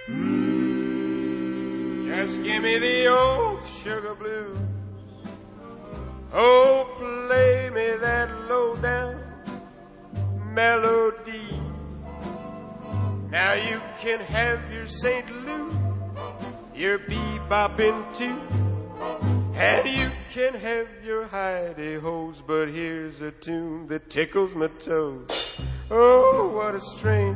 Just give me the old sugar blues. Oh, play me that low down melody. Now you can have your St. Louis, your bebopping too, and you can have your hidey-hoes, but here's a tune that tickles my toes. Oh, what a strain,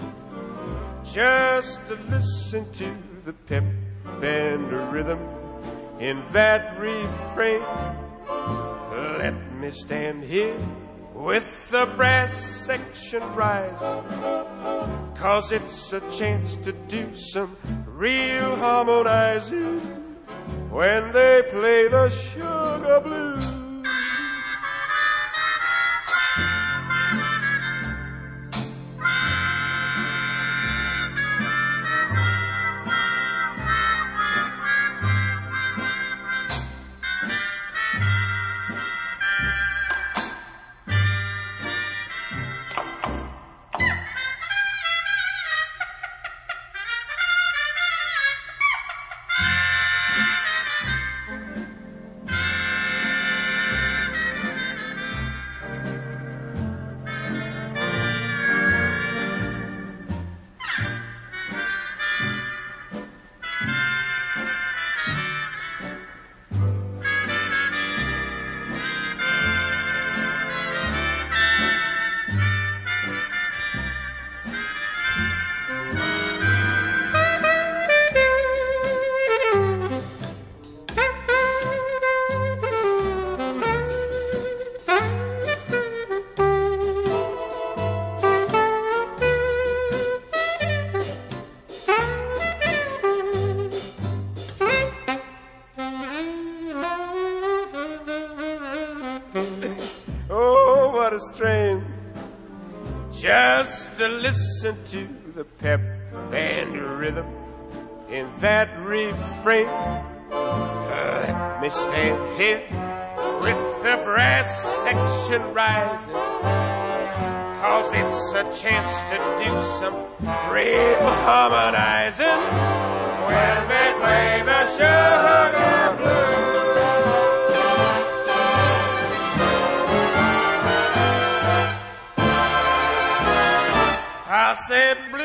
just to listen to the pep and the rhythm in that refrain. Let me stand here with the brass section rising, 'cause it's a chance to do some real harmonizing when they play the sugar blues. Oh, what a strain, just to listen to the pep and the rhythm in that refrain. Let me stand here with the brass section rising, 'cause it's a chance to do some real harmonizing when they play the sugar blues. I said blue.